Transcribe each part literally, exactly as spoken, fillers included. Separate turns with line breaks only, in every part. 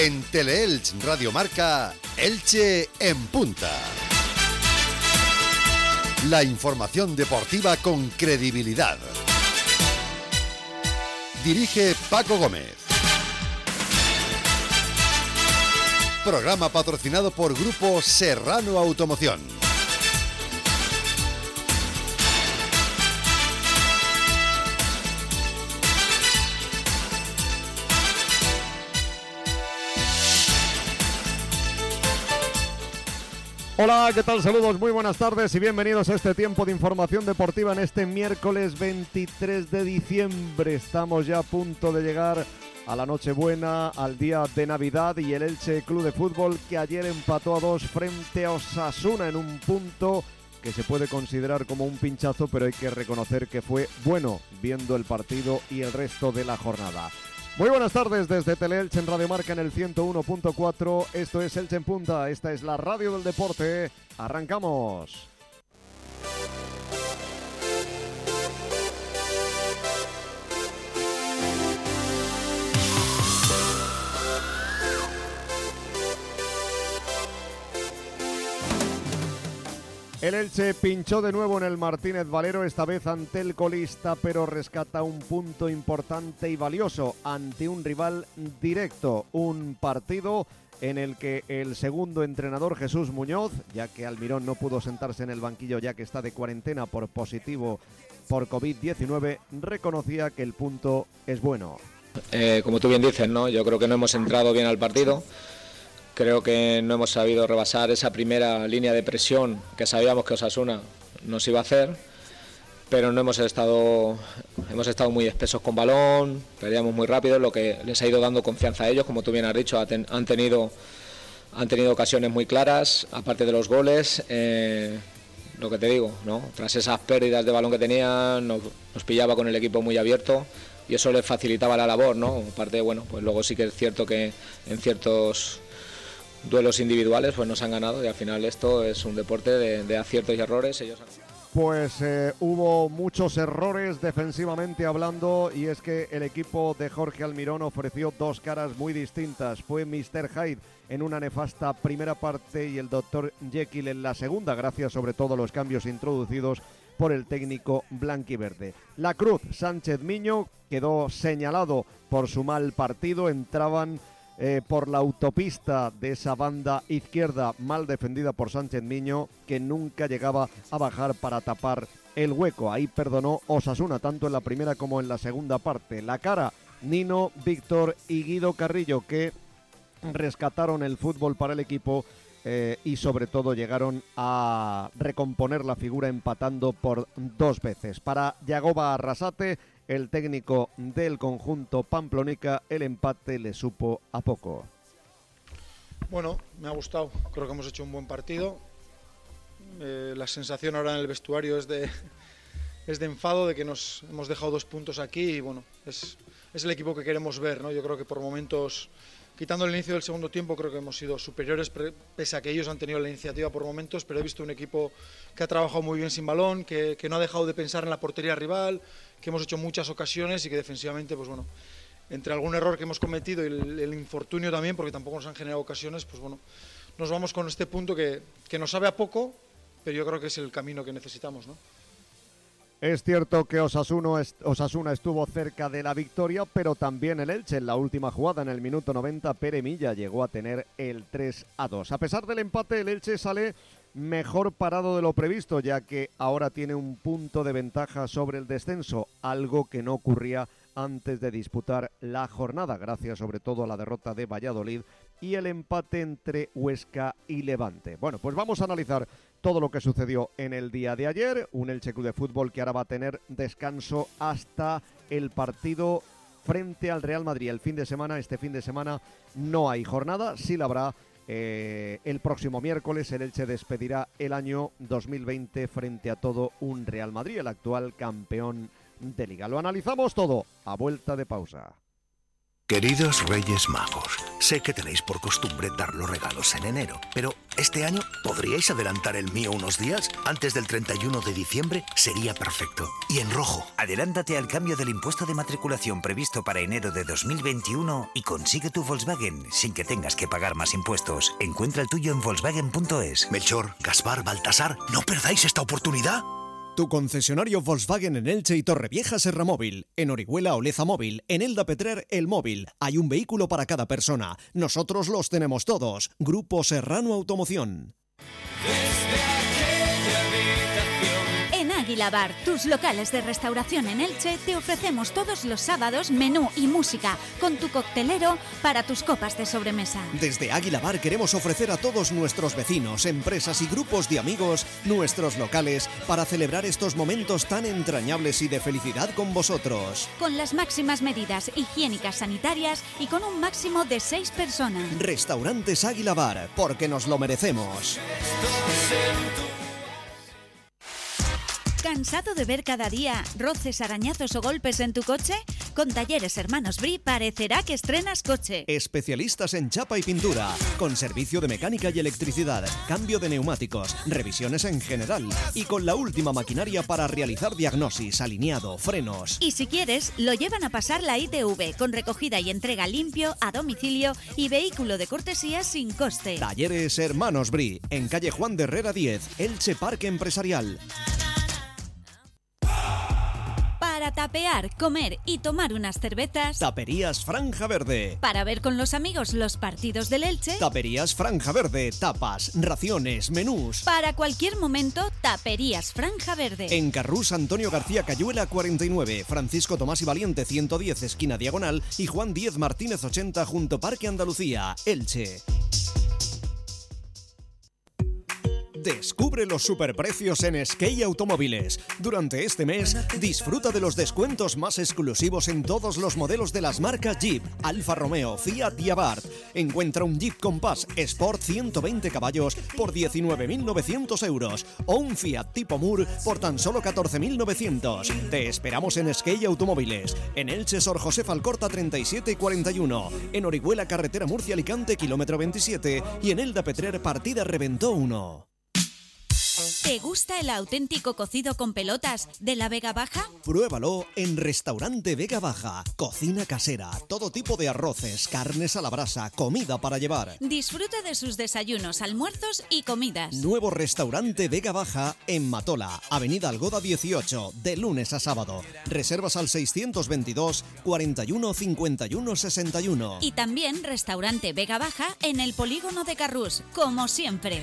En Teleelch Radio Marca, Elche en punta. La información deportiva con credibilidad. Dirige Paco Gómez. Programa patrocinado por Grupo Serrano Automoción.
Hola, ¿qué tal? Saludos, muy buenas tardes y bienvenidos a este tiempo de información deportiva en este miércoles veintitrés de diciembre. Estamos ya a punto de llegar a la Nochebuena, al día de Navidad, y el Elche Club de Fútbol, que ayer empató a dos frente a Osasuna en un punto que se puede considerar como un pinchazo, pero hay que reconocer que fue bueno viendo el partido y el resto de la jornada. Muy buenas tardes desde Teleelch en Radio Marca en el ciento uno punto cuatro. Esto es Elche en Punta, esta es la radio del deporte. ¡Arrancamos! El Elche pinchó de nuevo en el Martínez Valero, esta vez ante el colista, pero rescata un punto importante y valioso ante un rival directo. Un partido en el que el segundo entrenador, Jesús Muñoz, ya que Almirón no pudo sentarse en el banquillo ya que está de cuarentena por positivo por covid diecinueve, reconocía que el punto es bueno.
Eh, como tú bien dices, ¿no? Yo creo que no hemos entrado bien al partido. Creo que no hemos sabido rebasar esa primera línea de presión que sabíamos que Osasuna nos iba a hacer, pero no hemos estado, hemos estado muy espesos con balón, perdíamos muy rápido, lo que les ha ido dando confianza a ellos, como tú bien has dicho, han tenido, han tenido ocasiones muy claras, aparte de los goles, eh, lo que te digo, ¿no? Tras esas pérdidas de balón que tenían, nos, nos pillaba con el equipo muy abierto y eso les facilitaba la labor, ¿no? Aparte, bueno, pues luego sí que es cierto que en ciertos duelos individuales pues nos han ganado y al final esto es un deporte de, de aciertos y errores. Ellos han...
Pues eh, hubo muchos errores defensivamente hablando, y es que el equipo de Jorge Almirón ofreció dos caras muy distintas. Fue míster Hyde en una nefasta primera parte y el doctor Jekyll en la segunda, gracias sobre todo a los cambios introducidos por el técnico blanquiverde. La Cruz, Sánchez Miño, quedó señalado por su mal partido. Entraban Eh, por la autopista de esa banda izquierda mal defendida por Sánchez Miño, que nunca llegaba a bajar para tapar el hueco. Ahí perdonó Osasuna tanto en la primera como en la segunda parte. La cara, Nino, Víctor y Guido Carrillo, que rescataron el fútbol para el equipo eh, y sobre todo llegaron a recomponer la figura empatando por dos veces. Para Yagoba Arrasate, el técnico del conjunto pamplonica, el empate le supo a poco.
Bueno, me ha gustado, creo que hemos hecho un buen partido. Eh, la sensación ahora en el vestuario es de, es de enfado, de que nos hemos dejado dos puntos aquí y bueno, es, es el equipo que queremos ver, ¿no? Yo creo que por momentos, quitando el inicio del segundo tiempo, creo que hemos sido superiores, pese a que ellos han tenido la iniciativa por momentos, pero he visto un equipo que ha trabajado muy bien sin balón, que, que no ha dejado de pensar en la portería rival, que hemos hecho muchas ocasiones y que defensivamente, pues bueno, entre algún error que hemos cometido y el, el infortunio también, porque tampoco nos han generado ocasiones, pues bueno, nos vamos con este punto que, que nos sabe a poco, pero yo creo que es el camino que necesitamos, ¿no?
Es cierto que Osasuna, Osasuna estuvo cerca de la victoria, pero también el Elche en la última jugada, en el minuto noventa, Pere Milla llegó a tener el tres a dos. A pesar del empate, el Elche sale mejor parado de lo previsto, ya que ahora tiene un punto de ventaja sobre el descenso, algo que no ocurría antes de disputar la jornada, gracias sobre todo a la derrota de Valladolid y el empate entre Huesca y Levante. Bueno, pues vamos a analizar todo lo que sucedió en el día de ayer. Un Elche Club de Fútbol que ahora va a tener descanso hasta el partido frente al Real Madrid. El fin de semana, este fin de semana no hay jornada, sí la habrá eh, el próximo miércoles. El Elche despedirá el año dos mil veinte frente a todo un Real Madrid, el actual campeón de Liga. Lo analizamos todo a vuelta de pausa.
Queridos Reyes Magos, sé que tenéis por costumbre dar los regalos en enero, pero este año ¿podríais adelantar el mío unos días? Antes del treinta y uno de diciembre sería perfecto. Y en rojo.
Adelántate al cambio del impuesto de matriculación previsto para enero de dos mil veintiuno y consigue tu Volkswagen sin que tengas que pagar más impuestos. Encuentra el tuyo en Volkswagen punto es.
Melchor, Gaspar, Baltasar, no perdáis esta oportunidad.
Tu concesionario Volkswagen en Elche y Torrevieja Serra Móvil, en Orihuela Oleza Móvil, en Elda Petrer El Móvil. Hay un vehículo para cada persona. Nosotros los tenemos todos. Grupo Serrano Automoción.
Águila Bar, tus locales de restauración en Elche, te ofrecemos todos los sábados menú y música con tu coctelero para tus copas de sobremesa.
Desde Águila Bar queremos ofrecer a todos nuestros vecinos, empresas y grupos de amigos nuestros locales para celebrar estos momentos tan entrañables y de felicidad con vosotros.
Con las máximas medidas higiénicas sanitarias y con un máximo de seis personas.
Restaurantes Águila Bar, porque nos lo merecemos.
¿Cansado de ver cada día roces, arañazos o golpes en tu coche? Con Talleres Hermanos Bri parecerá que estrenas coche.
Especialistas en chapa y pintura, con servicio de mecánica y electricidad, cambio de neumáticos, revisiones en general y con la última maquinaria para realizar diagnosis, alineado, frenos.
Y si quieres, lo llevan a pasar la I T V con recogida y entrega limpio, a domicilio y vehículo de cortesía sin coste.
Talleres Hermanos Bri, en calle Juan de Herrera diez, Elche Parque Empresarial.
Para tapear, comer y tomar unas cervezas.
Taperías Franja Verde.
Para ver con los amigos los partidos del Elche.
Taperías Franja Verde, tapas, raciones, menús.
Para cualquier momento, Taperías Franja Verde.
En Carrús Antonio García Cayuela cuarenta y nueve, Francisco Tomás y Valiente ciento diez, esquina Diagonal, y Juan Díez Martínez ochenta, junto Parque Andalucía, Elche. Descubre los superprecios en Skate Automóviles. Durante este mes, disfruta de los descuentos más exclusivos en todos los modelos de las marcas Jeep, Alfa Romeo, Fiat y Abarth. Encuentra un Jeep Compass Sport ciento veinte caballos por diecinueve mil novecientos euros o un Fiat Tipo Mur por tan solo catorce mil novecientos. Te esperamos en Skate Automóviles, en Elche Sor José Falcorta treinta y siete y cuarenta y uno, en Orihuela Carretera Murcia-Alicante kilómetro veintisiete y en Elda Petrer Partida Reventó uno.
¿Te gusta el auténtico cocido con pelotas de la Vega Baja?
Pruébalo en Restaurante Vega Baja. Cocina casera, todo tipo de arroces, carnes a la brasa, comida para llevar.
Disfruta de sus desayunos, almuerzos y comidas.
Nuevo Restaurante Vega Baja en Matola, Avenida Algoda dieciocho, de lunes a sábado. Reservas al seiscientos veintidós, cuarenta y uno, cincuenta y uno, sesenta y uno.
Y también Restaurante Vega Baja en el Polígono de Carrús, como siempre.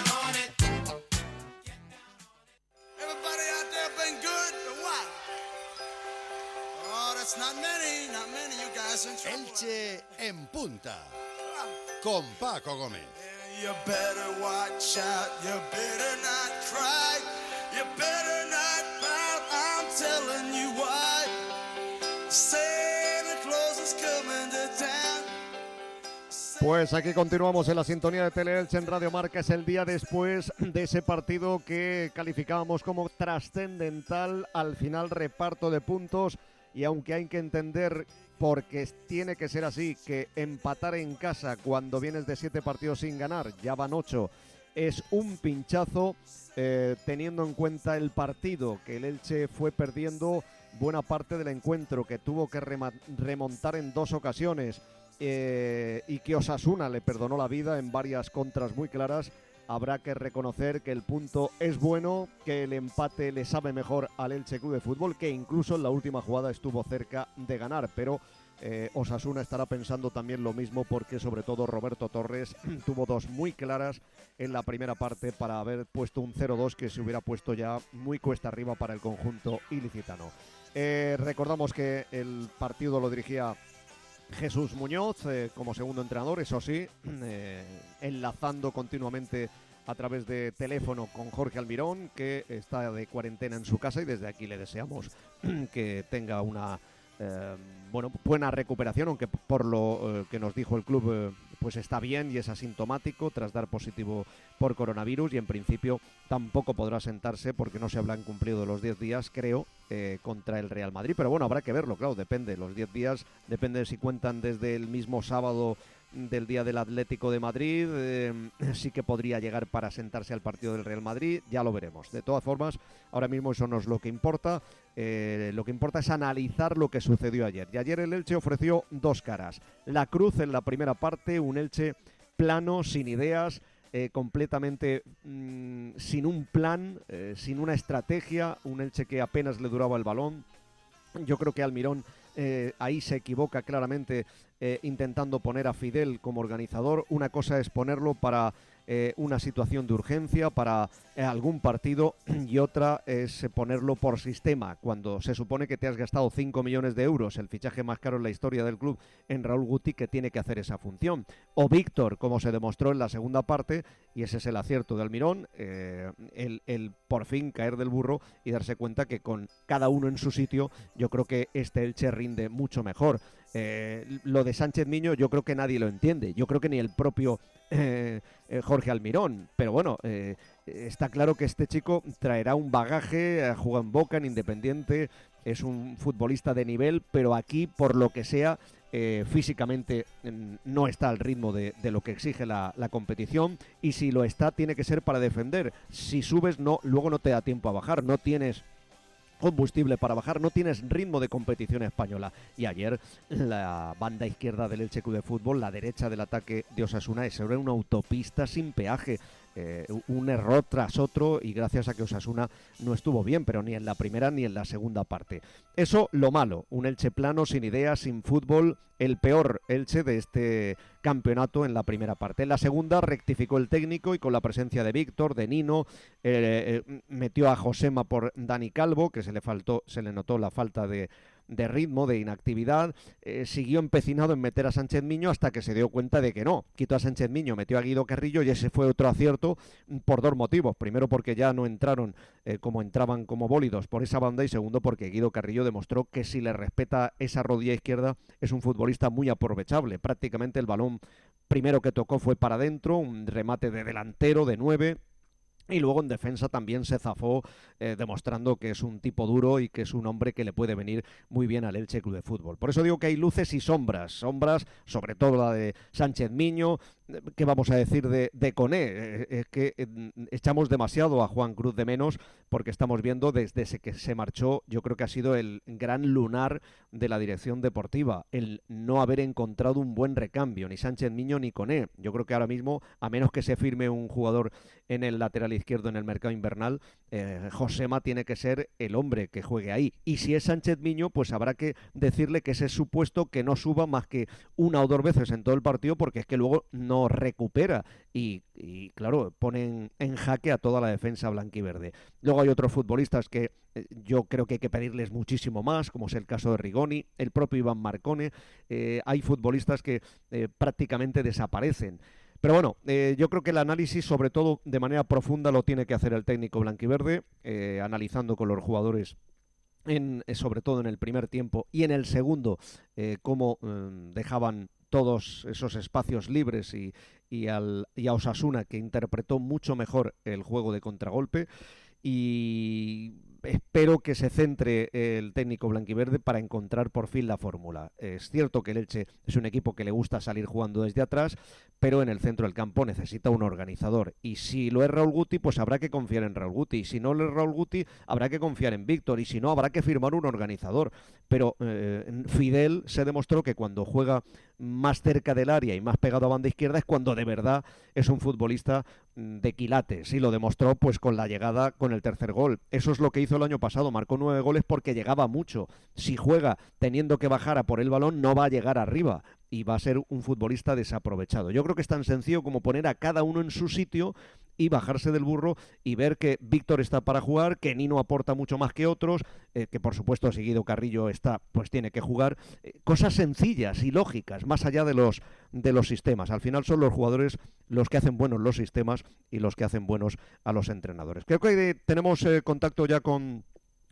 Elche en punta con Paco Gómez.
You better watch out, you better not cry, you better not pout, I'm telling you why. Santa Claus is coming to town.
Pues aquí continuamos en la sintonía de Teleelche en Radio Marca. Es el día después de ese partido que calificábamos como trascendental. Al final, reparto de puntos. Y aunque hay que entender, porque tiene que ser así, que empatar en casa cuando vienes de siete partidos sin ganar, ya van ocho, es un pinchazo, eh, teniendo en cuenta el partido, que el Elche fue perdiendo buena parte del encuentro, que tuvo que remontar en dos ocasiones, eh, y que Osasuna le perdonó la vida en varias contras muy claras. Habrá que reconocer que el punto es bueno, que el empate le sabe mejor al Elche Club de Fútbol, que incluso en la última jugada estuvo cerca de ganar, pero eh, Osasuna estará pensando también lo mismo, porque sobre todo Roberto Torres tuvo dos muy claras en la primera parte para haber puesto un cero dos que se hubiera puesto ya muy cuesta arriba para el conjunto ilicitano. Eh, recordamos que el partido lo dirigía Jesús Muñoz eh, como segundo entrenador, eso sí, eh, enlazando continuamente a través de teléfono con Jorge Almirón, que está de cuarentena en su casa, y desde aquí le deseamos que tenga una Eh, bueno, buena recuperación, aunque por lo eh, que nos dijo el club, eh, pues está bien y es asintomático tras dar positivo por coronavirus, y en principio tampoco podrá sentarse porque no se habrán cumplido los diez días, creo, eh, contra el Real Madrid. Pero bueno, habrá que verlo, claro, depende. Los diez días depende de si cuentan desde el mismo sábado del día del Atlético de Madrid, eh, sí que podría llegar para sentarse al partido del Real Madrid, ya lo veremos. De todas formas, ahora mismo eso no es lo que importa, eh, lo que importa es analizar lo que sucedió ayer. Y ayer el Elche ofreció dos caras. La cruz en la primera parte, un Elche plano, sin ideas, eh, completamente mmm, sin un plan, eh, sin una estrategia, un Elche que apenas le duraba el balón. Yo creo que Almirón eh, ahí se equivoca claramente eh, intentando poner a Fidel como organizador. Una cosa es ponerlo para eh, una situación de urgencia, para eh, algún partido, y otra es eh, ponerlo por sistema, cuando se supone que te has gastado cinco millones de euros, el fichaje más caro en la historia del club, en Raúl Guti, que tiene que hacer esa función. O Víctor, como se demostró en la segunda parte, y ese es el acierto de Almirón, eh, el, el por fin caer del burro y darse cuenta que con cada uno en su sitio, yo creo que este Elche rinde mucho mejor. Eh, lo de Sánchez Miño yo creo que nadie lo entiende, yo creo que ni el propio eh, eh, Jorge Almirón, pero bueno, eh, está claro que este chico traerá un bagaje, ha jugado en Boca, en Independiente, es un futbolista de nivel, pero aquí, por lo que sea, eh, físicamente mm, no está al ritmo de, de lo que exige la, la competición, y si lo está, tiene que ser para defender. Si subes, no, luego no te da tiempo a bajar, no tienes combustible para bajar, no tienes ritmo de competición española. Y ayer la banda izquierda del Elche Club de Fútbol, la derecha del ataque de Osasuna, es era una autopista sin peaje. Eh, un error tras otro, y gracias a que Osasuna no estuvo bien, pero ni en la primera ni en la segunda parte. Eso lo malo, un Elche plano, sin ideas, sin fútbol, el peor Elche de este campeonato en la primera parte. En la segunda rectificó el técnico y con la presencia de Víctor, de Nino, eh, eh, metió a Josema por Dani Calvo, que se le faltó, se le notó la falta de de ritmo, de inactividad, eh, siguió empecinado en meter a Sánchez Miño hasta que se dio cuenta de que no. Quitó a Sánchez Miño, metió a Guido Carrillo, y ese fue otro acierto por dos motivos. Primero, porque ya no entraron eh, como entraban como bólidos por esa banda, y segundo, porque Guido Carrillo demostró que si le respeta esa rodilla izquierda es un futbolista muy aprovechable. Prácticamente el balón primero que tocó fue para adentro, un remate de delantero de nueve. Y luego en defensa también se zafó, eh, demostrando que es un tipo duro y que es un hombre que le puede venir muy bien al Elche Club de Fútbol. Por eso digo que hay luces y sombras, sombras, sobre todo la de Sánchez Miño. ¿Qué vamos a decir de, de Koné? Eh, es que eh, echamos demasiado a Juan Cruz de menos, porque estamos viendo desde que se marchó, yo creo que ha sido el gran lunar de la dirección deportiva, el no haber encontrado un buen recambio, ni Sánchez Miño ni Koné. Yo creo que ahora mismo, a menos que se firme un jugador en el lateral izquierdo en el mercado invernal, eh, Josema tiene que ser el hombre que juegue ahí. Y si es Sánchez Miño, pues habrá que decirle que ese es su puesto, que no suba más que una o dos veces en todo el partido, porque es que luego no recupera y, y claro, ponen en jaque a toda la defensa blanquiverde. Luego hay otros futbolistas que eh, yo creo que hay que pedirles muchísimo más, como es el caso de Rigoni, el propio Iván Marcone. Eh, hay futbolistas que eh, prácticamente desaparecen. Pero bueno, eh, yo creo que el análisis, sobre todo de manera profunda, lo tiene que hacer el técnico blanquiverde, eh, analizando con los jugadores, en, eh, sobre todo en el primer tiempo y en el segundo, eh, cómo eh, dejaban todos esos espacios libres, y, y, al, y a Osasuna, que interpretó mucho mejor el juego de contragolpe. Y espero que se centre el técnico blanquiverde para encontrar por fin la fórmula. Es cierto que el Elche es un equipo que le gusta salir jugando desde atrás, pero en el centro del campo necesita un organizador. Y si lo es Raúl Guti, pues habrá que confiar en Raúl Guti. Y si no lo es Raúl Guti, habrá que confiar en Víctor. Y si no, habrá que firmar un organizador. Pero eh, Fidel se demostró que cuando juega más cerca del área y más pegado a banda izquierda es cuando de verdad es un futbolista de quilates, y lo demostró pues con la llegada, con el tercer gol. Eso es lo que hizo el año pasado, marcó nueve goles porque llegaba mucho. Si juega teniendo que bajar a por el balón, no va a llegar arriba y va a ser un futbolista desaprovechado. Yo creo que es tan sencillo como poner a cada uno en su sitio y bajarse del burro y ver que Víctor está para jugar, que Nino aporta mucho más que otros, eh, que por supuesto si Guido Carrillo está, pues tiene que jugar. Eh, cosas sencillas y lógicas, más allá de los, de los sistemas. Al final son los jugadores los que hacen buenos los sistemas y los que hacen buenos a los entrenadores. Creo que tenemos eh, contacto ya con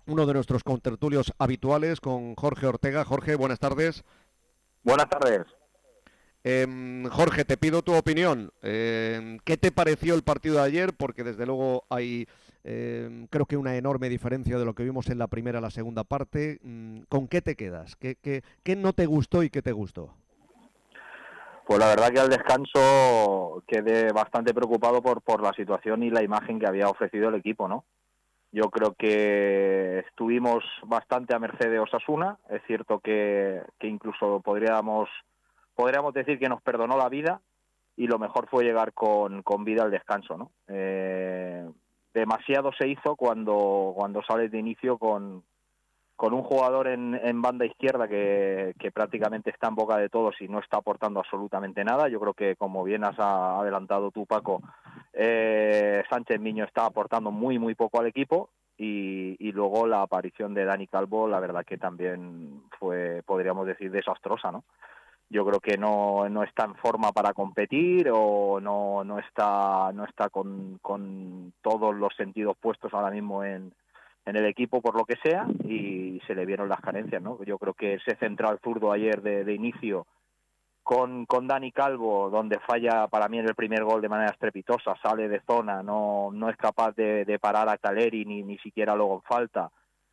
uno de nuestros contertulios habituales, con Jorge Ortega. Jorge, buenas tardes.
Buenas tardes.
Eh, Jorge, te pido tu opinión. Eh, ¿Qué te pareció el partido de ayer? Porque desde luego hay, eh, creo que una enorme diferencia de lo que vimos en la primera a la segunda parte. ¿Con qué te quedas? ¿Qué, qué, qué no te gustó y qué te gustó?
Pues la verdad que al descanso quedé bastante preocupado por, por la situación y la imagen que había ofrecido el equipo, ¿no? Yo creo que estuvimos bastante a merced de Osasuna. Es cierto que, que incluso podríamos... Podríamos decir que nos perdonó la vida y lo mejor fue llegar con, con vida al descanso, ¿no? Eh, demasiado se hizo cuando, cuando sales de inicio con, con un jugador en, en banda izquierda que, que prácticamente está en boca de todos y no está aportando absolutamente nada. Yo creo que, como bien has adelantado tú, Paco, eh, Sánchez Miño está aportando muy, muy poco al equipo. Y, y luego la aparición de Dani Calvo, la verdad que también fue, podríamos decir, desastrosa, ¿no? Yo creo que no, no está en forma para competir o no, no está, no está con, con todos los sentidos puestos ahora mismo en, en el equipo por lo que sea, y se le vieron las carencias, ¿no? Yo creo que ese central zurdo ayer de, de inicio con, con Dani Calvo, donde falla para mí en el primer gol de manera estrepitosa, sale de zona, no, no es capaz de, de parar a Caleri ni, ni siquiera luego en falta.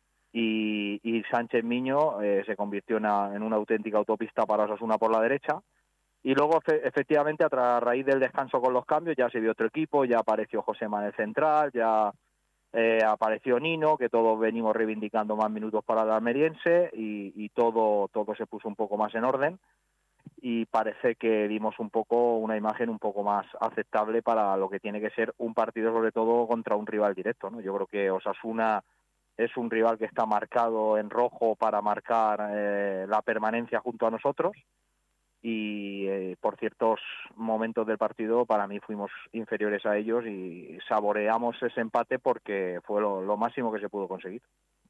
Y, y Sánchez Miño eh, se convirtió en una, en una auténtica autopista para Osasuna por la derecha. Y luego, fe, efectivamente, a, tra- a raíz del descanso con los cambios, ya se vio otro equipo, ya apareció Josema en el central, ya eh, apareció Nino, que todos venimos reivindicando más minutos para el almeriense, y, y todo, todo se puso un poco más en orden. Y parece que dimos un poco una imagen un poco más aceptable para lo que tiene que ser un partido, sobre todo contra un rival directo, ¿no? Yo creo que Osasuna es un rival que está marcado en rojo para marcar eh, la permanencia junto a nosotros, y eh, por ciertos momentos del partido para mí fuimos inferiores a ellos y saboreamos ese empate porque fue lo, lo máximo que se pudo conseguir.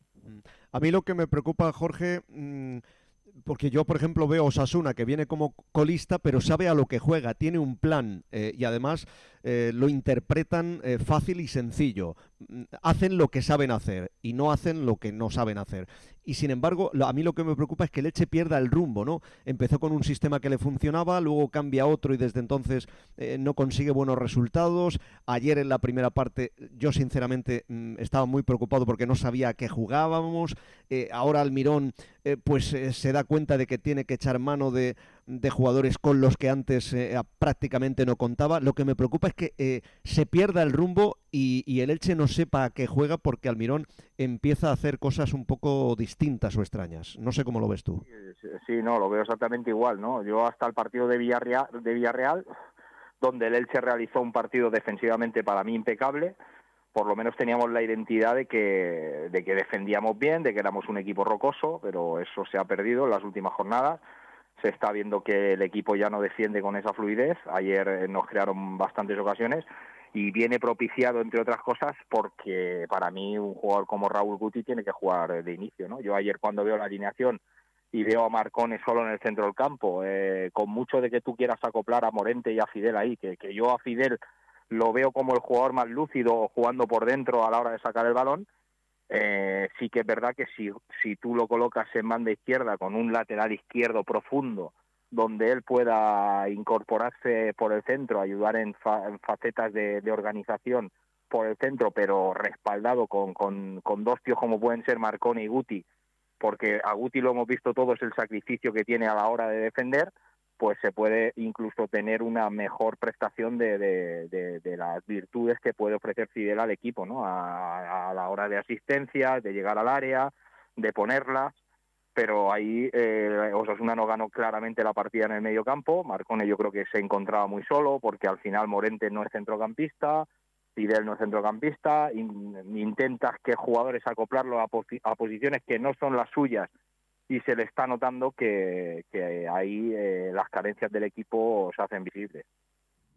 A mí lo que me preocupa, Jorge, mmm, porque yo, por ejemplo, veo Osasuna, que viene como colista, pero sabe a lo que juega, tiene un plan, eh, y además eh, lo interpretan eh, fácil y sencillo. Hacen lo que saben hacer y no hacen lo que no saben hacer. Y sin embargo, a mí lo que me preocupa es que el Elche pierda el rumbo, ¿no? Empezó con un sistema que le funcionaba, luego cambia a otro y desde entonces eh, no consigue buenos resultados. Ayer en la primera parte yo sinceramente mmm, estaba muy preocupado porque no sabía a qué jugábamos. Eh, ahora Almirón eh, pues eh, se da cuenta de que tiene que echar mano de, de jugadores con los que antes eh, prácticamente no contaba. Lo que me preocupa es que eh, se pierda el rumbo y, y el Elche no sepa a qué juega, porque Almirón empieza a hacer cosas un poco distintas o extrañas. No sé cómo lo ves tú.
Sí, no, lo veo exactamente igual, ¿no? Yo hasta el partido de Villarreal, de Villarreal, donde el Elche realizó un partido defensivamente para mí impecable, por lo menos teníamos la identidad de que, de que defendíamos bien, de que éramos un equipo rocoso, pero eso se ha perdido en las últimas jornadas. Se está viendo que el equipo ya no defiende con esa fluidez. Ayer nos crearon bastantes ocasiones y viene propiciado, entre otras cosas, porque para mí un jugador como Raúl Guti tiene que jugar de inicio, ¿no? Yo ayer, cuando veo la alineación y veo a Marcone solo en el centro del campo, eh, con mucho de que tú quieras acoplar a Morente y a Fidel ahí, que, que yo a Fidel lo veo como el jugador más lúcido jugando por dentro a la hora de sacar el balón, eh, sí que es verdad que si, si tú lo colocas en banda izquierda con un lateral izquierdo profundo, donde él pueda incorporarse por el centro, ayudar en, fa- en facetas de, de organización por el centro, pero respaldado con, con, con dos tíos como pueden ser Marcone y Guti, porque a Guti lo hemos visto todos, el sacrificio que tiene a la hora de defender, pues se puede incluso tener una mejor prestación de, de, de, de las virtudes que puede ofrecer Fidel al equipo, ¿no? A, a la hora de asistencia, de llegar al área, de ponerlas. Pero ahí eh, Osasuna no ganó claramente la partida en el medio campo. Marcone yo creo que se encontraba muy solo, porque al final Morente no es centrocampista, Fidel no es centrocampista, in, intentas que jugadores acoplarlo a, posi- a posiciones que no son las suyas, y se le está notando que, que ahí eh, las carencias del equipo se hacen visibles.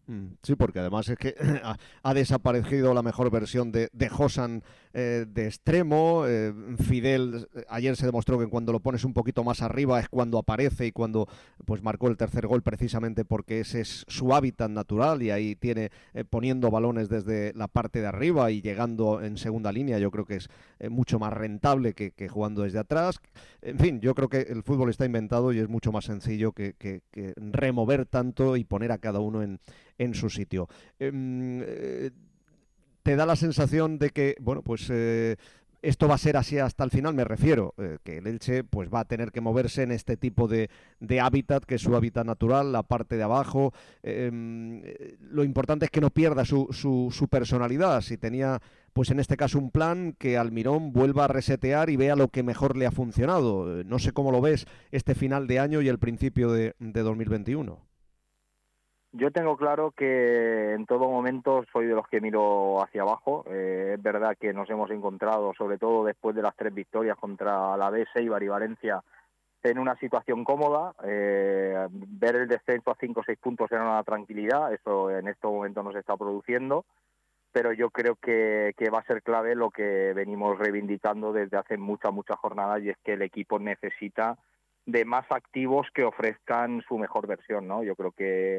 Sí, porque además es que ha, ha desaparecido la mejor versión de, de Josan eh, de extremo. Eh, Fidel, ayer se demostró que cuando lo pones un poquito más arriba es cuando aparece y cuando pues marcó el tercer gol, precisamente porque ese es su hábitat natural, y ahí tiene eh, poniendo balones desde la parte de arriba y llegando en segunda línea. Yo creo que es eh, mucho más rentable que, que jugando desde atrás. En fin, yo creo que el fútbol está inventado y es mucho más sencillo que, que, que remover tanto y poner a cada uno en en su sitio. Eh, ¿Te da la sensación de que, bueno, pues eh, esto va a ser así hasta el final? Me refiero, eh, que el Elche pues va a tener que moverse en este tipo de, de hábitat, que es su hábitat natural, la parte de abajo. Eh, lo importante es que no pierda su, su, su personalidad. Si tenía, pues en este caso, un plan, que Almirón vuelva a resetear y vea lo que mejor le ha funcionado. No sé cómo lo ves este final de año y el principio de, de dos mil veintiuno.
Yo tengo claro que en todo momento soy de los que miro hacia abajo. Eh, es verdad que nos hemos encontrado, sobre todo después de las tres victorias contra Alavés, Eibar y Valencia, en una situación cómoda. Eh, ver el descenso a cinco o seis puntos era una tranquilidad, eso en este momento no se está produciendo, pero yo creo que, que va a ser clave lo que venimos reivindicando desde hace muchas, muchas jornadas, y es que el equipo necesita de más activos que ofrezcan su mejor versión, ¿no? Yo creo que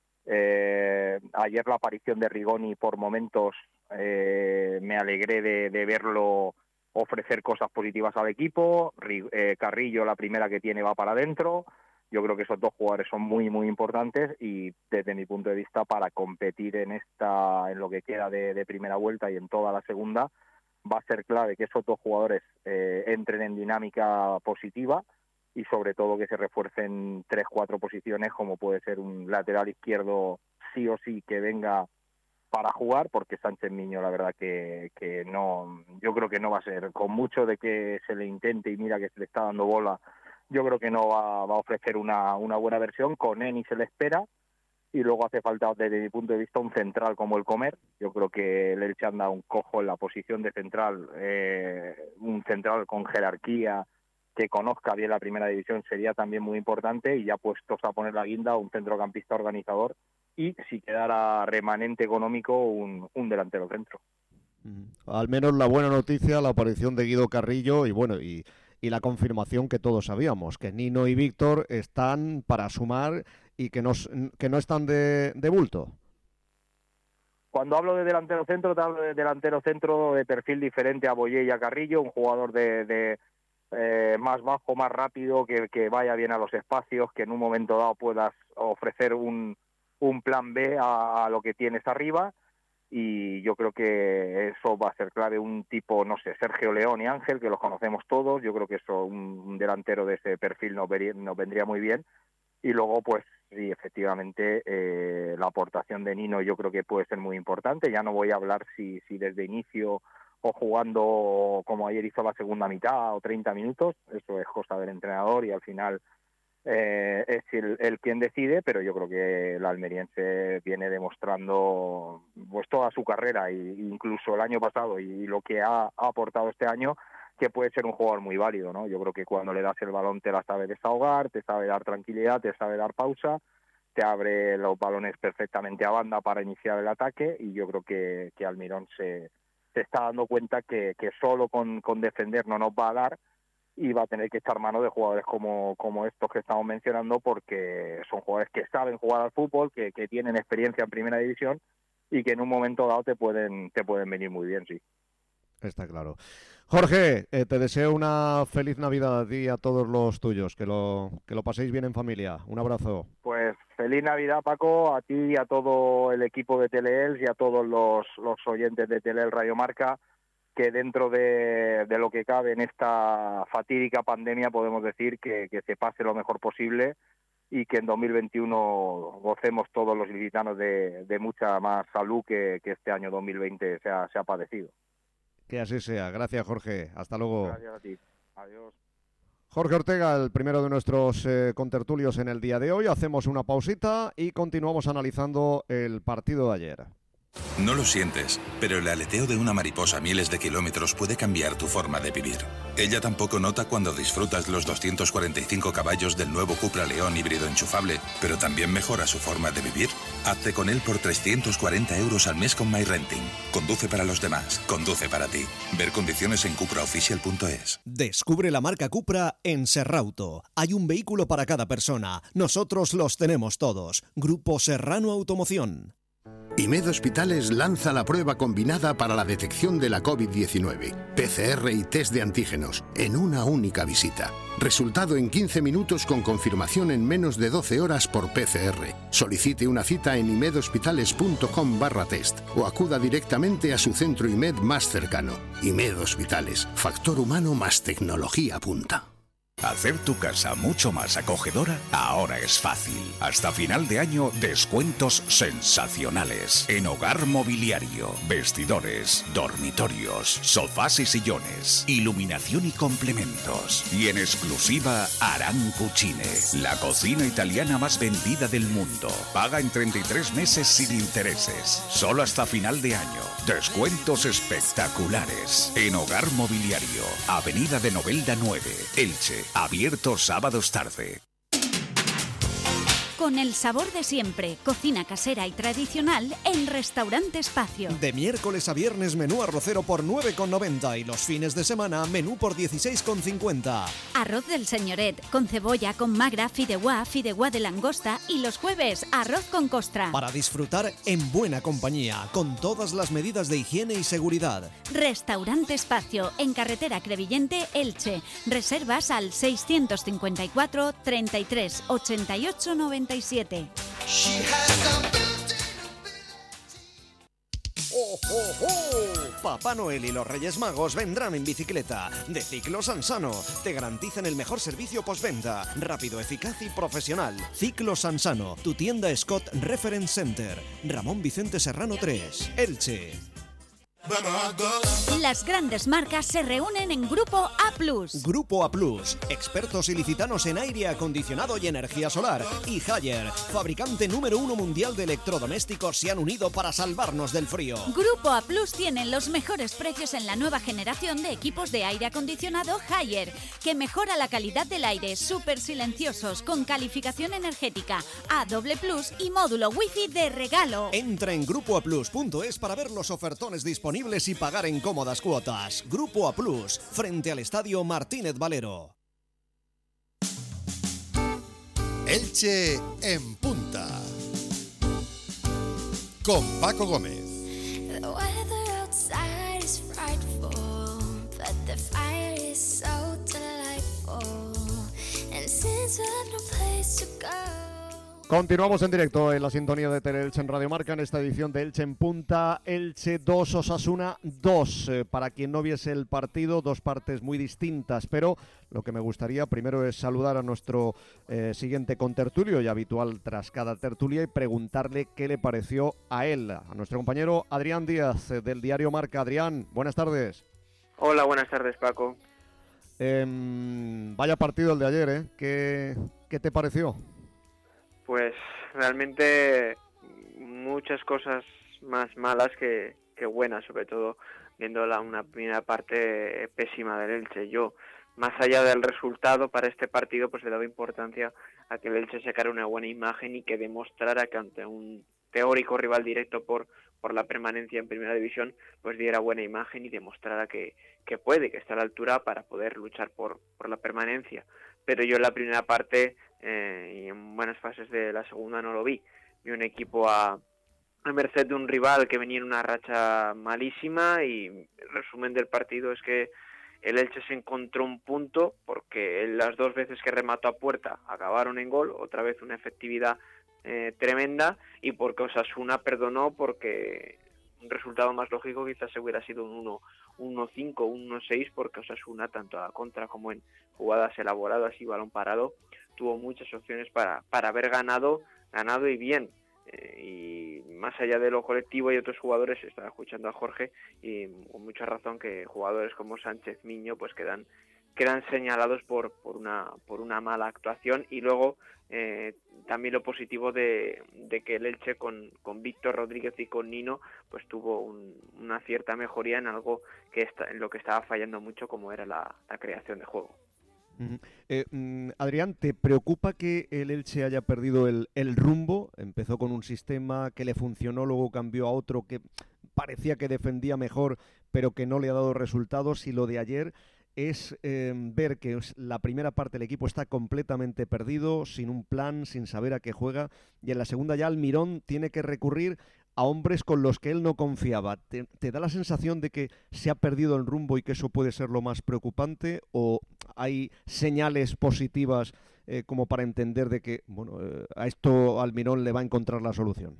Eh, ayer la aparición de Rigoni por momentos eh, me alegré de, de verlo ofrecer cosas positivas al equipo. eh, Carrillo, la primera que tiene, va para adentro. Yo creo que esos dos jugadores son muy muy importantes, y desde mi punto de vista, para competir en esta en lo que queda de, de primera vuelta y en toda la segunda, va a ser clave que esos dos jugadores eh, entren en dinámica positiva, y sobre todo que se refuercen tres, cuatro posiciones, como puede ser un lateral izquierdo sí o sí que venga para jugar, porque Sánchez Miño, la verdad que, que no, yo creo que no va a ser, con mucho de que se le intente y mira que se le está dando bola, yo creo que no va, va a ofrecer una, una buena versión. Con Eni se le espera, y luego hace falta, desde mi punto de vista, un central como el Comer. Yo creo que el Elche anda un cojo en la posición de central, eh, un central con jerarquía, que conozca bien la primera división, sería también muy importante, y ya puestos a poner la guinda, un centrocampista organizador, y si quedara remanente económico, un, un delantero centro.
Al menos la buena noticia, la aparición de Guido Carrillo, y bueno, y, y la confirmación que todos sabíamos, que Nino y Víctor están para sumar y que no, que no están de, de bulto.
Cuando hablo de delantero centro, te hablo de delantero centro de perfil diferente a Boyé y a Carrillo, un jugador de... de Eh, más bajo, más rápido, que, que vaya bien a los espacios, que en un momento dado puedas ofrecer un, un plan B a, a lo que tienes arriba, y yo creo que eso va a ser clave. Un tipo, no sé, Sergio León y Ángel, que los conocemos todos, yo creo que eso, un, un delantero de ese perfil nos, vería, nos vendría muy bien. Y luego, pues sí, efectivamente, eh, la aportación de Nino yo creo que puede ser muy importante. Ya no voy a hablar si, si desde inicio o jugando como ayer hizo la segunda mitad o treinta minutos, eso es cosa del entrenador, y al final eh, es el, el quien decide, pero yo creo que el almeriense viene demostrando pues toda su carrera, e incluso el año pasado, y lo que ha, ha aportado este año, que puede ser un jugador muy válido, ¿no? Yo creo que cuando le das el balón te la sabe desahogar, te sabe dar tranquilidad, te sabe dar pausa, te abre los balones perfectamente a banda para iniciar el ataque, y yo creo que, que Almirón se se está dando cuenta que, que solo con, con defender no nos va a dar, y va a tener que echar mano de jugadores como, como estos que estamos mencionando, porque son jugadores que saben jugar al fútbol, que, que tienen experiencia en primera división, y que en un momento dado te pueden, te pueden venir muy bien, sí.
Está claro. Jorge, eh, te deseo una feliz Navidad a ti y a todos los tuyos, que lo, que lo paséis bien en familia. Un abrazo.
Pues feliz Navidad, Paco, a ti y a todo el equipo de Teleelch y a todos los, los oyentes de Teleelch Radio Marca, que dentro de, de lo que cabe en esta fatídica pandemia podemos decir que, que se pase lo mejor posible, y que en dos mil veintiuno gocemos todos los ilicitanos de, de mucha más salud que, que este año dos mil veinte se ha, se ha padecido.
Que así sea. Gracias, Jorge. Hasta luego.
Gracias a ti. Adiós.
Jorge Ortega, el primero de nuestros eh, contertulios en el día de hoy. Hacemos una pausita y continuamos analizando el partido de ayer.
No lo sientes, pero el aleteo de una mariposa a miles de kilómetros puede cambiar tu forma de vivir. Ella tampoco nota cuando disfrutas los doscientos cuarenta y cinco caballos del nuevo Cupra León híbrido enchufable, pero también mejora su forma de vivir. Hazte con él por trescientos cuarenta euros al mes con MyRenting. Conduce para los demás, conduce para ti. Ver condiciones en cupra oficial punto es.
Descubre la marca Cupra en Serrauto. Hay un vehículo para cada persona. Nosotros los tenemos todos. Grupo Serrano Automoción.
IMED Hospitales lanza la prueba combinada para la detección de la COVID diecinueve, P C R y test de antígenos, en una única visita. Resultado en quince minutos con confirmación en menos de doce horas por P C R. Solicite una cita en imedhospitales punto com barra test o acuda directamente a su centro IMED más cercano. IMED Hospitales, factor humano más tecnología punta.
Hacer tu casa mucho más acogedora ahora es fácil. Hasta final de año, descuentos sensacionales en hogar mobiliario, vestidores, dormitorios, sofás y sillones, iluminación y complementos. Y en exclusiva, Aran Cucine, la cocina italiana más vendida del mundo. Paga en treinta y tres meses sin intereses. Solo hasta final de año. Descuentos espectaculares en hogar mobiliario. Avenida de Novelda nueve, Elche. Abierto sábados tarde.
Con el sabor de siempre, cocina casera y tradicional en Restaurante Espacio.
De miércoles a viernes menú arrocero por nueve con noventa y los fines de semana menú por dieciséis con cincuenta.
Arroz del señoret con cebolla, con magra, fideuá, fideuá de langosta y los jueves arroz con costra.
Para disfrutar en buena compañía, con todas las medidas de higiene y seguridad.
Restaurante Espacio en carretera Crevillente, Elche. Reservas al seiscientos cincuenta y cuatro, treinta y tres, ochenta y ocho, noventa y siete.
¡Oh, oh, oh! Papá Noel y los Reyes Magos vendrán en bicicleta. De Ciclos Ansano. Te garantizan el mejor servicio postventa. Rápido, eficaz y profesional. Ciclos Ansano. Tu tienda Scott Reference Center. Ramón Vicente Serrano tres. Elche.
Las grandes marcas se reúnen en Grupo A plus.
Grupo A plus, expertos ilicitanos en aire acondicionado y energía solar. Y Haier, fabricante número uno mundial de electrodomésticos, se han unido para salvarnos del frío.
Grupo A plus tiene los mejores precios en la nueva generación de equipos de aire acondicionado Haier, que mejora la calidad del aire, súper silenciosos, con calificación energética, A doble plus y módulo wifi de regalo.
Entra en grupo a plus punto es para ver los ofertones disponibles y pagar en cómodas cuotas. Grupo A Plus, frente al Estadio Martínez Valero.
Elche en punta. Con Paco Gómez.
The weather outside is frightful, but the fire is so delightful. And since we have no place to go.
Continuamos en directo en la sintonía de Teleelche en Radio Marca en esta edición de Elche en Punta. Elche dos, Osasuna dos. Eh, para quien no viese el partido, dos partes muy distintas, pero lo que me gustaría primero es saludar a nuestro eh, siguiente contertulio y habitual tras cada tertulia y preguntarle qué le pareció a él, a nuestro compañero Adrián Díaz eh, del diario Marca. Adrián, buenas tardes.
Hola, buenas tardes, Paco.
Eh, vaya partido el de ayer, ¿eh? ¿Qué, qué te pareció?
Pues realmente muchas cosas más malas que, que buenas, sobre todo viendo la, una primera parte pésima del Elche. Yo, más allá del resultado para este partido, pues le daba importancia a que el Elche sacara una buena imagen y que demostrara que ante un teórico rival directo por, por la permanencia en Primera División, pues diera buena imagen y demostrara que, que puede, que está a la altura para poder luchar por, por la permanencia. Pero yo en la primera parte eh, y en buenas fases de la segunda no lo vi. Vi un equipo a, a merced de un rival que venía en una racha malísima y el resumen del partido es que el Elche se encontró un punto porque las dos veces que remató a puerta acabaron en gol, otra vez una efectividad eh, tremenda, y porque Osasuna perdonó porque un resultado más lógico quizás hubiera sido un uno cinco, un uno seis, porque Osasuna tanto a contra como en jugadas elaboradas y balón parado tuvo muchas opciones para, para haber ganado, ganado y bien. Eh, y más allá de lo colectivo hay otros jugadores, estaba escuchando a Jorge y con mucha razón que jugadores como Sánchez, Miño pues que dan quedan señalados por, por, una, por una mala actuación. Y luego eh, también lo positivo de, de que el Elche con, con Víctor Rodríguez y con Nino pues tuvo un, una cierta mejoría en algo que está, en lo que estaba fallando mucho, como era la, la creación de juego.
Uh-huh. Eh, mm, Adrián, ¿te preocupa que el Elche haya perdido el, el rumbo? Empezó con un sistema que le funcionó, luego cambió a otro que parecía que defendía mejor, pero que no le ha dado resultados, y lo de ayer es eh, ver que la primera parte del equipo está completamente perdido, sin un plan, sin saber a qué juega, y en la segunda ya Almirón tiene que recurrir a hombres con los que él no confiaba. ¿Te, te da la sensación de que se ha perdido el rumbo y que eso puede ser lo más preocupante, o hay señales positivas eh, como para entender de que bueno eh, a esto Almirón le va a encontrar la solución?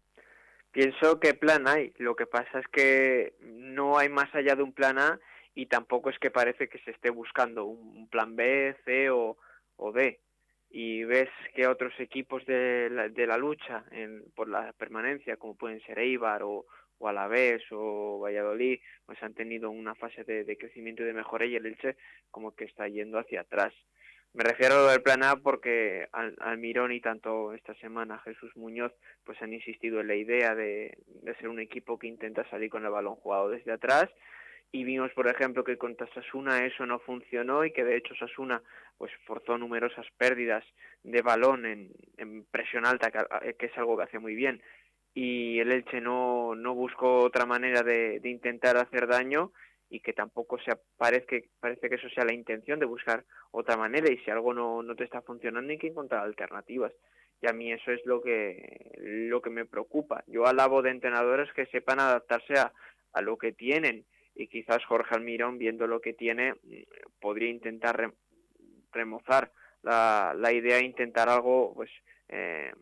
Pienso que plan hay, lo que pasa es que no hay más allá de un plan A, y tampoco es que parece que se esté buscando un plan B, C o, o D. Y ves que otros equipos de la, de la lucha en, por la permanencia, como pueden ser Eibar o, o Alavés o Valladolid, pues han tenido una fase de, de crecimiento y de mejora, y el Elche como que está yendo hacia atrás. Me refiero a lo del plan A porque Al, Almirón y tanto esta semana Jesús Muñoz pues han insistido en la idea de, de ser un equipo que intenta salir con el balón jugado desde atrás. Y vimos, por ejemplo, que contra Osasuna eso no funcionó, y que de hecho Osasuna pues forzó numerosas pérdidas de balón en, en presión alta, que, que es algo que hace muy bien. Y el Elche no, no buscó otra manera de, de intentar hacer daño, y que tampoco se parece, parece que eso sea la intención, de buscar otra manera. Y si algo no, no te está funcionando, hay que encontrar alternativas. Y a mí eso es lo que, lo que me preocupa. Yo alabo de entrenadores que sepan adaptarse a, a lo que tienen. Y quizás Jorge Almirón, viendo lo que tiene, podría intentar re, remozar la, la idea e intentar algo pues eh,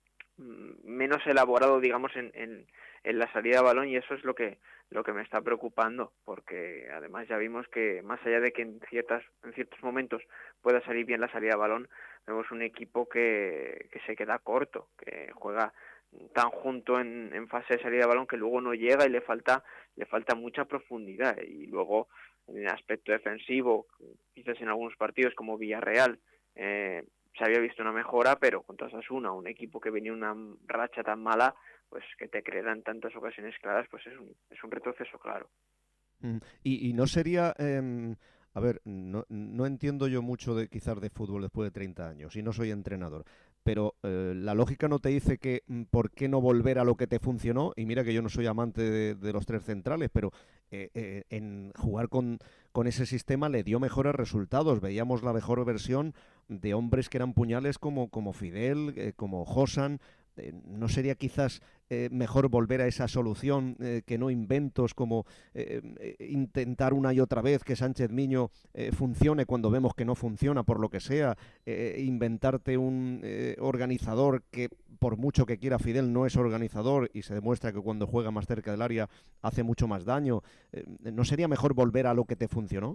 menos elaborado, digamos, en, en, en la salida de balón, y eso es lo que lo que me está preocupando, porque además ya vimos que más allá de que en ciertas en ciertos momentos pueda salir bien la salida de balón, vemos un equipo que, que se queda corto, que juega tan junto en, en fase de salida de balón que luego no llega, y le falta le falta mucha profundidad. Y luego en el aspecto defensivo, quizás en algunos partidos como Villarreal eh, se había visto una mejora, pero contra Osasuna, un equipo que venía una racha tan mala, pues que te crean tantas ocasiones claras, pues es un, es un retroceso claro.
Mm. Y, y no sería... Eh... A ver, no, no entiendo yo mucho de quizás de fútbol después de treinta años, y no soy entrenador, pero eh, la lógica no te dice que por qué no volver a lo que te funcionó. Y mira que yo no soy amante de, de los tres centrales, pero eh, eh, en jugar con, con ese sistema le dio mejores resultados. Veíamos la mejor versión de hombres que eran puñales como, como Fidel, eh, como Josan. Eh, ¿No sería quizás eh, mejor volver a esa solución eh, que no inventos como eh, eh, intentar una y otra vez que Sánchez Miño eh, funcione cuando vemos que no funciona por lo que sea, eh, inventarte un eh, organizador que por mucho que quiera Fidel no es organizador, y se demuestra que cuando juega más cerca del área hace mucho más daño? Eh, ¿No sería mejor volver a lo que te funcionó?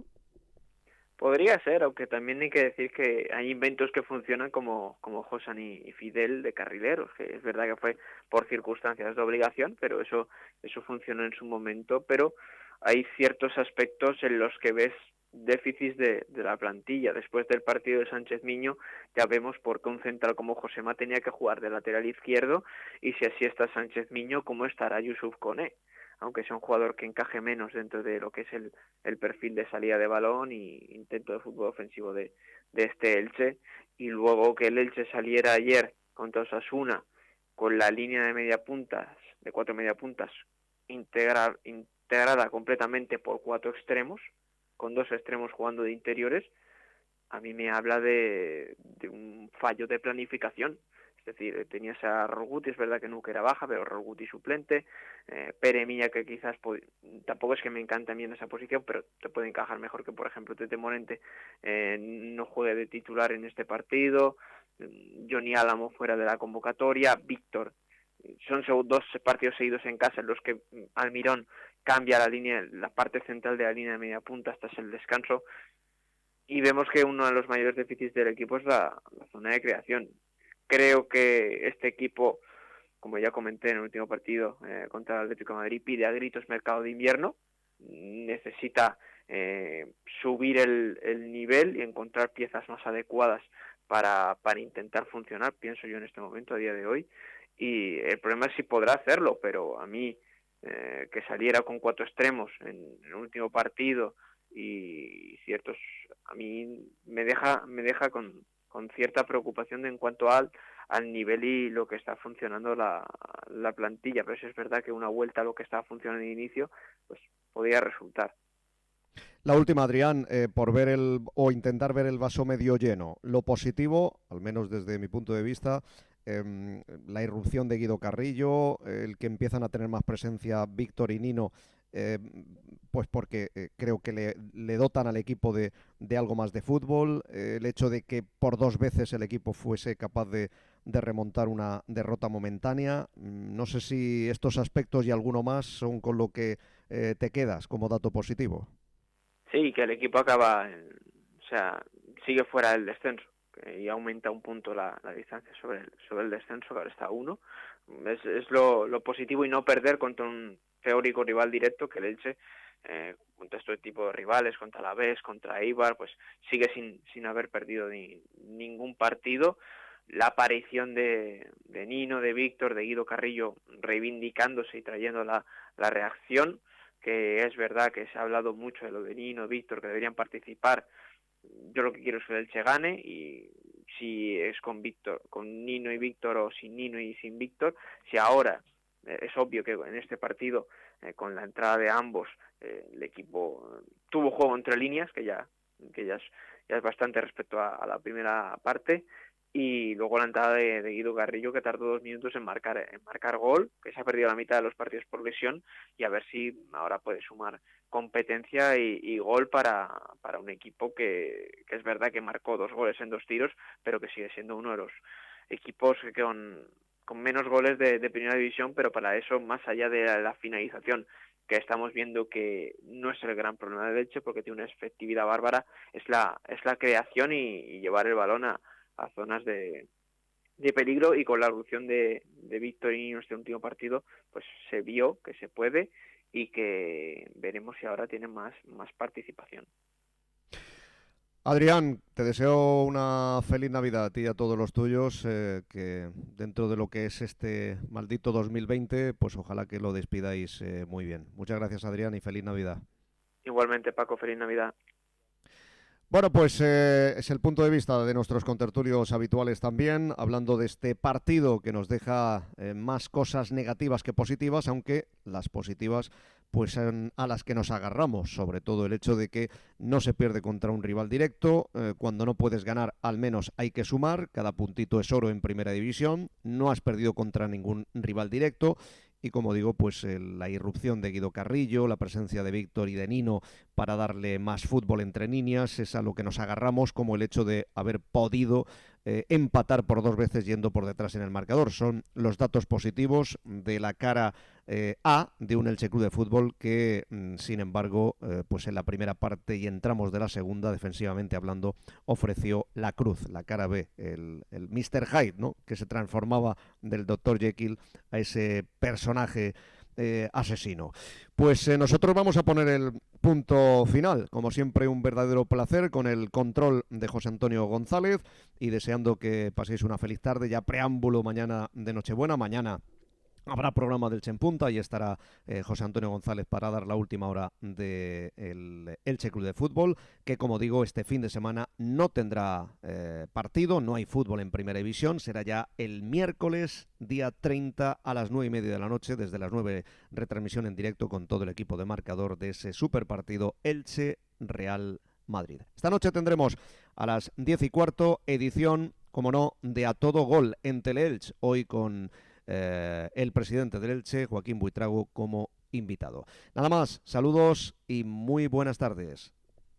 Podría ser, aunque también hay que decir que hay inventos que funcionan como, como Josan y, y Fidel de carrileros, que es verdad que fue por circunstancias de obligación, pero eso, eso funcionó en su momento. Pero hay ciertos aspectos en los que ves déficits de, de la plantilla. Después del partido de Sánchez Miño ya vemos por qué un central como Josema tenía que jugar de lateral izquierdo, y si así está Sánchez Miño, ¿cómo estará Yusuf Koné? Aunque sea un jugador que encaje menos dentro de lo que es el, el perfil de salida de balón y intento de fútbol ofensivo de, de este Elche. Y luego que el Elche saliera ayer contra Osasuna con la línea de media puntas, de cuatro media puntas, integra, integrada completamente por cuatro extremos, con dos extremos jugando de interiores, a mí me habla de, de un fallo de planificación. Es decir, tenías a Rolguti, es verdad que nunca era baja, pero Rolguti suplente, eh, Pere Milla, que quizás pod- tampoco es que me encante a mí en esa posición, pero te puede encajar mejor que, por ejemplo, Tete Morente eh, no juegue de titular en este partido, Johnny Álamo fuera de la convocatoria, Víctor, son dos partidos seguidos en casa en los que Almirón cambia la línea, la parte central de la línea de media punta hasta el descanso, y vemos que uno de los mayores déficits del equipo es la, la zona de creación. Creo que este equipo, como ya comenté en el último partido eh, contra el Atlético de Madrid, pide a gritos mercado de invierno, necesita eh, subir el, el nivel y encontrar piezas más adecuadas para, para intentar funcionar, pienso yo en este momento, a día de hoy. Y el problema es si podrá hacerlo, pero a mí eh, que saliera con cuatro extremos en, en el último partido y ciertos, a mí me deja me deja con, con cierta preocupación en cuanto al, al nivel y lo que está funcionando la, la plantilla, pero eso es verdad que una vuelta a lo que estaba funcionando de inicio pues podría resultar.
La última, Adrián, eh, por ver el o intentar ver el vaso medio lleno. Lo positivo, al menos desde mi punto de vista, eh, la irrupción de Guido Carrillo, el que empiezan a tener más presencia Víctor y Nino, eh, pues porque eh, creo que le, le dotan al equipo de, de algo más de fútbol, eh, el hecho de que por dos veces el equipo fuese capaz de, de remontar una derrota momentánea. No sé si estos aspectos y alguno más son con lo que eh, te quedas como dato positivo.
Sí, que el equipo acaba, en, o sea, sigue fuera del descenso que, y aumenta un punto la, la distancia sobre el, sobre el descenso, que ahora está a uno. Es, es lo, lo positivo, y no perder contra un teórico rival directo que el Elche, eh, contra este tipo de rivales, contra la Alavés, contra Eibar, pues sigue sin, sin haber perdido ni, ningún partido. La aparición de, de Nino, de Víctor, de Guido Carrillo reivindicándose y trayendo la, la reacción, que es verdad que se ha hablado mucho de lo de Nino, Víctor, que deberían participar. Yo lo que quiero es que el Elche gane, y si es con Víctor, con Nino y Víctor, o sin Nino y sin Víctor, si ahora eh, es obvio que en este partido, eh, con la entrada de ambos, eh, el equipo tuvo juego entre líneas, que ya que ya es, ya es bastante respecto a, a la primera parte, y luego la entrada de, de Guido Carrillo, que tardó dos minutos en marcar en marcar gol, que se ha perdido la mitad de los partidos por lesión, y a ver si ahora puede sumar competencia y, y gol para, para un equipo que, que es verdad que marcó dos goles en dos tiros, pero que sigue siendo uno de los equipos que con, con menos goles de, de primera división, pero para eso, más allá de la, la finalización, que estamos viendo que no es el gran problema del Elche, porque tiene una efectividad bárbara, es la, es la creación y, y llevar el balón a a zonas de, de peligro, y con la erupción de, de Víctor y Nino en este último partido, pues se vio que se puede, y que veremos si ahora tienen más, más participación.
Adrián, te deseo una feliz Navidad a ti y a todos los tuyos, eh, que dentro de lo que es este maldito dos mil veinte, pues ojalá que lo despidáis eh, muy bien. Muchas gracias, Adrián, y feliz Navidad.
Igualmente, Paco, feliz Navidad.
Bueno, pues eh, es el punto de vista de nuestros contertulios habituales también, hablando de este partido que nos deja eh, más cosas negativas que positivas, aunque las positivas pues son a las que nos agarramos, sobre todo el hecho de que no se pierde contra un rival directo, eh, cuando no puedes ganar al menos hay que sumar, cada puntito es oro en primera división, no has perdido contra ningún rival directo. Y como digo, pues eh, la irrupción de Guido Carrillo, la presencia de Víctor y de Nino para darle más fútbol entre líneas, es a lo que nos agarramos, como el hecho de haber podido eh, empatar por dos veces yendo por detrás en el marcador. Son los datos positivos de la cara eh, A de un Elche Club de Fútbol que, mm, sin embargo, eh, pues en la primera parte y entramos de la segunda, defensivamente hablando, ofreció la cruz, la cara B, el, el míster Hyde, ¿no?, que se transformaba del doctor Jekyll a ese personaje eh, asesino. Pues eh, nosotros vamos a poner el punto final, como siempre un verdadero placer con el control de José Antonio González, y deseando que paséis una feliz tarde, ya preámbulo mañana de Nochebuena. Mañana habrá programa del Elche en Punta y estará eh, José Antonio González para dar la última hora del de Elche Club de Fútbol, que, como digo, este fin de semana no tendrá eh, partido, no hay fútbol en Primera División, será ya el miércoles, día treinta, a las nueve y media de la noche, desde las nueve, retransmisión en directo con todo el equipo de Marcador de ese super partido Elche-Real Madrid. Esta noche tendremos a las diez y cuarto edición, como no, de A Todo Gol en Teleelch, hoy con Eh, el presidente del Elche, Joaquín Buitrago, como invitado. Nada más, saludos y muy buenas tardes.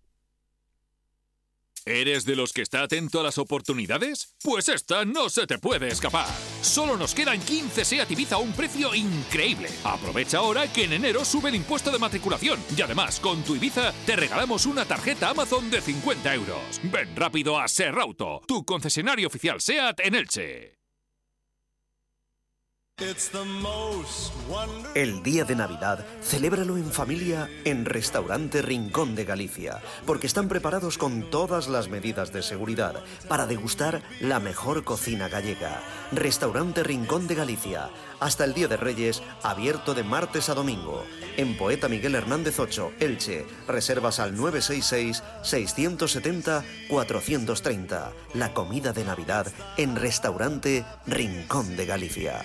¿Eres de los que está atento a las oportunidades? Pues esta no se te puede escapar. Solo nos quedan quince SEAT Ibiza a un precio increíble. Aprovecha ahora que en enero sube el impuesto de matriculación. Y además, con tu Ibiza, te regalamos una tarjeta Amazon de cincuenta euros. Ven rápido a Serrauto, tu concesionario oficial SEAT en Elche.
El día de Navidad, celébralo en familia en Restaurante Rincón de Galicia, porque están preparados con todas las medidas de seguridad para degustar la mejor cocina gallega. Restaurante Rincón de Galicia, hasta el Día de Reyes, abierto de martes a domingo. En Poeta Miguel Hernández ocho, Elche, reservas al nueve seis seis, seis siete cero, cuatro tres cero. La comida de Navidad en Restaurante Rincón de Galicia.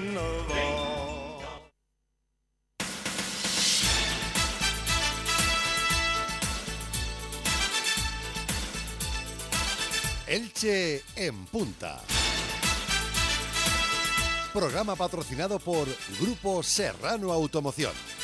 Elche en punta. Programa patrocinado por Grupo Serrano Automoción.